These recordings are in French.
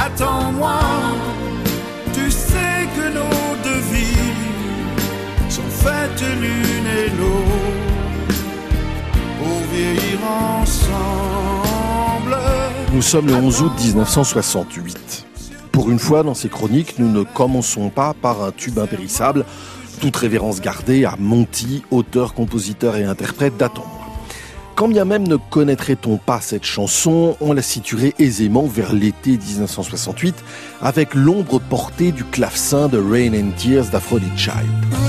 Attends-moi, tu sais que nos deux vies sont faites l'une et l'autre pour vieillir ensemble. Nous sommes le 11 août 1968. Pour une fois, dans ces chroniques, nous ne commençons pas par un tube impérissable, toute révérence gardée à Monty, auteur, compositeur et interprète d'Attends-moi. Quand bien même ne connaîtrait-on pas cette chanson, on la situerait aisément vers l'été 1968 avec l'ombre portée du clavecin de Rain and Tears d'Aphrodite Child.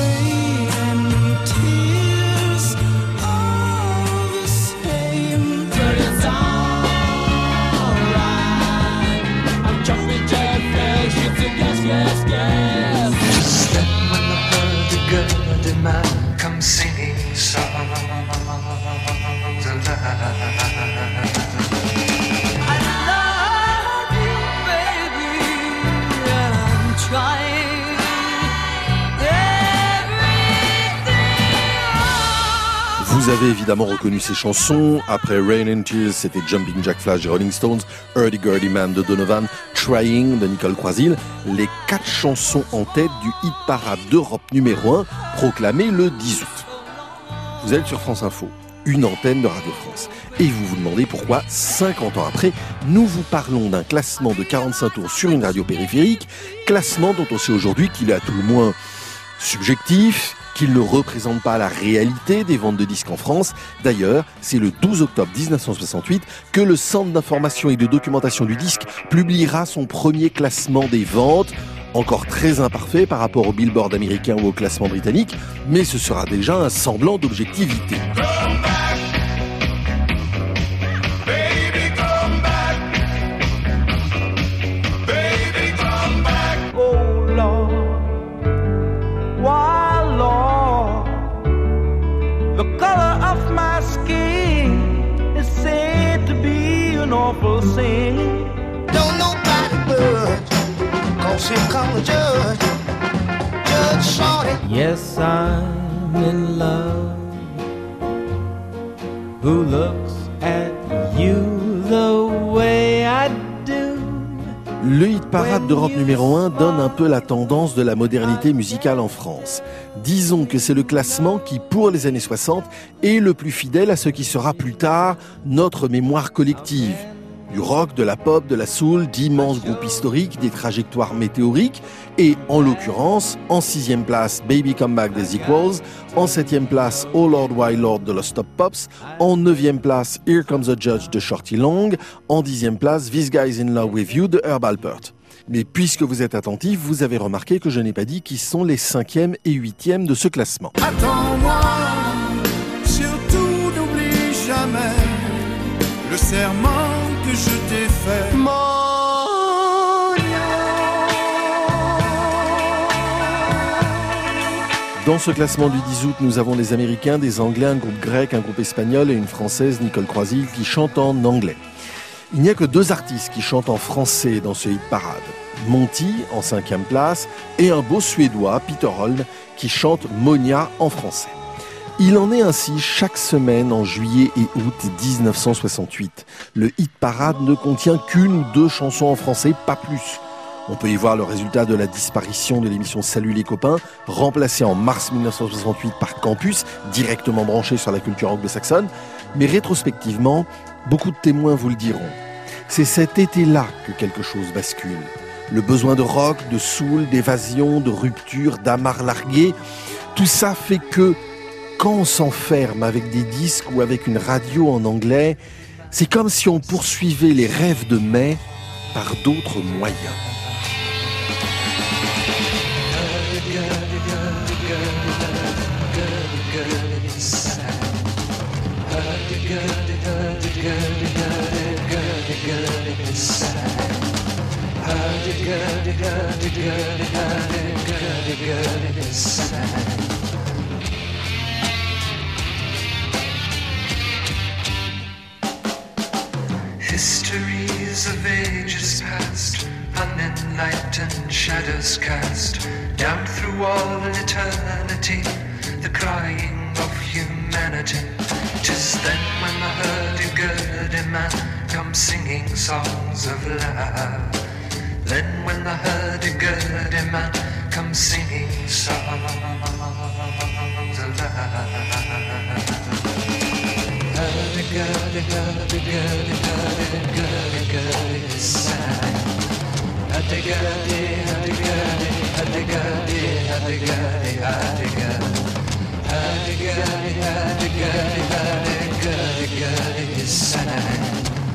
Vous avez évidemment reconnu ces chansons. Après Rain and Tears, c'était Jumping Jack Flash des Rolling Stones, Hurdy-Gurdy Man de Donovan, Trying de Nicole Croisille. Les 4 chansons en tête du hit parade d'Europe numéro 1, proclamé le 10 août. Vous êtes sur France Info, une antenne de Radio France. Et vous vous demandez pourquoi, 50 ans après, nous vous parlons d'un classement de 45 tours sur une radio périphérique, classement dont on sait aujourd'hui qu'il est à tout le moins subjectif, qu'il ne représente pas la réalité des ventes de disques en France. D'ailleurs, c'est le 12 octobre 1968 que le Centre d'information et de documentation du disque publiera son premier classement des ventes, encore très imparfait par rapport au Billboard américain ou au classement britannique, mais ce sera déjà un semblant d'objectivité. Yes, I'm in love. Who looks at you the way I do? Le hit parade d'Europe numéro 1 donne un peu la tendance de la modernité musicale en France. Disons que c'est le classement qui, pour les années 60, est le plus fidèle à ce qui sera plus tard notre mémoire collective. Du rock, de la pop, de la soul, d'immenses groupes historiques, des trajectoires météoriques, et en l'occurrence, en 6e place, Baby Come Back des Equals, en 7e place, Oh Lord Why Lord de Los Top Pops, en 9e place, Here Comes the Judge de Shorty Long, en 10e place, This Guy's in Love with You de Herb Alpert. Mais puisque vous êtes attentifs, vous avez remarqué que je n'ai pas dit qui sont les 5e et 8e de ce classement. Attends-moi, surtout n'oublie jamais le serment que je t'ai fait. Dans ce classement du 10 août, nous avons des Américains, des Anglais, un groupe grec, un groupe espagnol et une Française, Nicole Croisille, qui chantent en anglais. Il n'y a que 2 artistes qui chantent en français dans ce hit parade. Monty, en 5e place, et un beau Suédois, Peter Holm, qui chante Monia en français. Il en est ainsi chaque semaine en juillet et août 1968. Le hit parade ne contient qu'une ou 2 chansons en français, pas plus. On peut y voir le résultat de la disparition de l'émission Salut les copains, remplacée en mars 1968 par Campus, directement branché sur la culture anglo-saxonne. Mais rétrospectivement, beaucoup de témoins vous le diront. C'est cet été-là que quelque chose bascule. Le besoin de rock, de soul, d'évasion, de rupture, d'amarres larguées, tout ça fait que, quand on s'enferme avec des disques ou avec une radio en anglais, c'est comme si on poursuivait les rêves de mai par d'autres moyens. Histories of ages past, unenlightened shadows cast down through all eternity, the crying of humanity. 'Tis then when the hurdy-gurdy man comes singing songs of love. Then when the hurdy-gurdy man comes singing songs of love. Hurdy-gurdy, hurdy-gurdy, hurdy-gurdy, gurdy sang. Hurdy-gurdy, hurdy-gurdy, hurdy-gurdy, hurdy-gurdy, hurdy-gurdy. Hurdy-gurdy, hurdy-gurdy, hurdy-gurdy, gurdy sang.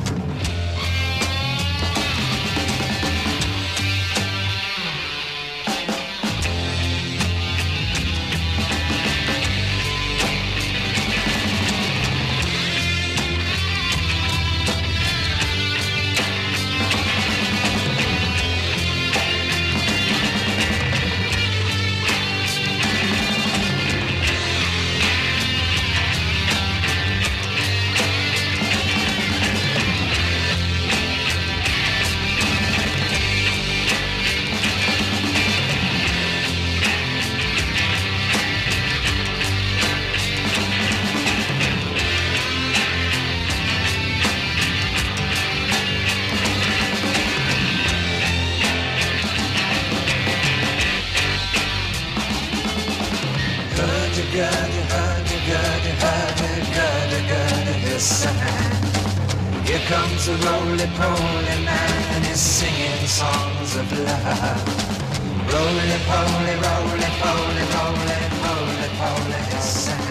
Here comes a roly-poly man and he's singing songs of love. Roly-poly, roly-poly, roly-poly, roly-poly,